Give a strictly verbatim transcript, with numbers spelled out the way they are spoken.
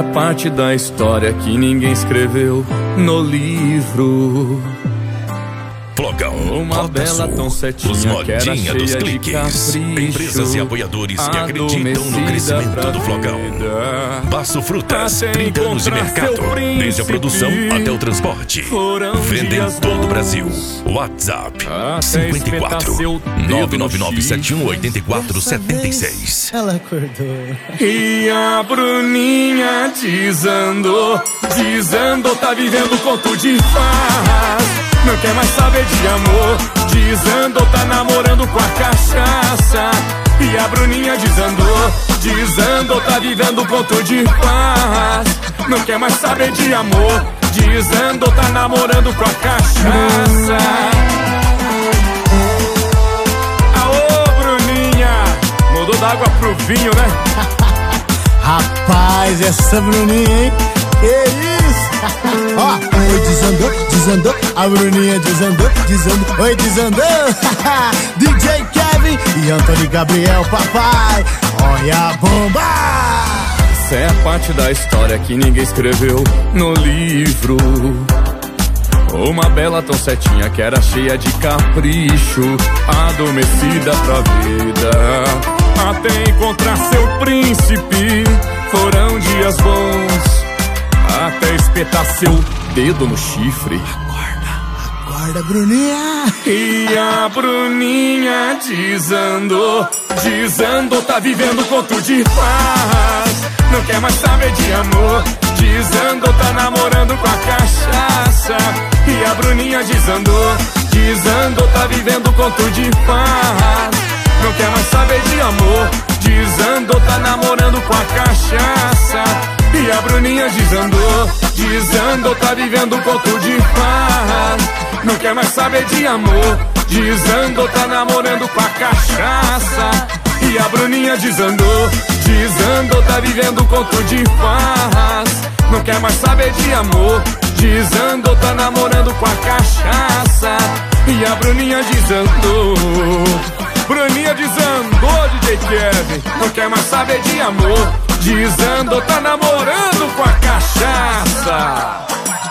parte da história que ninguém escreveu no livro. Flogão, uma bela tão setinha, os modinha dos cliques. Empresas e apoiadores que acreditam no crescimento do Flogão. Passo Frutas, trinta anos de mercado, desde a produção até o transporte. Venda em todo o Brasil. WhatsApp cinquenta e quatro, nove nove nove sete um oito quatro sete seis. Ela acordou. E a Bruninha desandou, desandou, tá vivendo conto de farras. Não quer mais saber de amor, desandou, tá namorando com a cachaça. E a Bruninha desandou, desandou, tá vivendo conto de paz. Não quer mais saber de amor, desandou, tá namorando com a cachaça. Aô, Bruninha, mudou da água pro vinho, né? Rapaz, essa Bruninha, hein? Que isso? Ó, oi, desandou, desandou. A Bruninha desandou, desandou. Oi, desandou. D J Kevin e Antônio Gabriel, papai. Olha a bomba. Essa é a parte da história que ninguém escreveu no livro. Uma bela tão setinha que era cheia de capricho, adormecida pra vida, até encontrar seu príncipe. Foram dias bons, até espetar seu dedo no chifre. Acorda, acorda, Bruninha. E a Bruninha desandou, desandou, tá vivendo conto de paz. Não quer mais saber de amor, desandou, tá namorando com a cachaça. E a Bruninha desandou, desandou, tá vivendo conto de paz. Não quer mais saber de amor, desandou, tá namorando com a cachaça. E a Bruninha desandou, desandou, tá vivendo conto de paz. Não quer mais saber de amor, desandou, tá namorando com a cachaça. E a Bruninha desandou, desandou, tá vivendo conto de paz. Não quer mais saber de amor, desandou, tá namorando com a cachaça. E a Bruninha desandou, Bruninha desandou, D J Kevin. Não quer mais saber de amor, desandou, tá namorando com a cachaça.